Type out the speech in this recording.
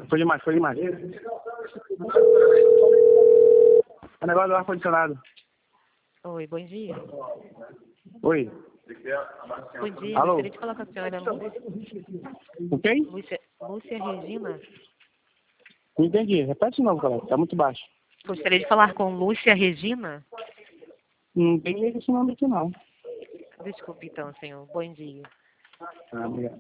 Foi demais, foi demais. O negócio do ar-condicionado. Oi, bom dia. Oi. Bom dia, Alô? gostaria de falar com a senhora Lúcia. O quem? Lúcia Regina. Não entendi. Repete de novo, galera. Tá muito baixo. Gostaria de falar com Lúcia Regina. Não tem esse nome aqui, não. Desculpe então, senhor. Bom dia. Ah, obrigado.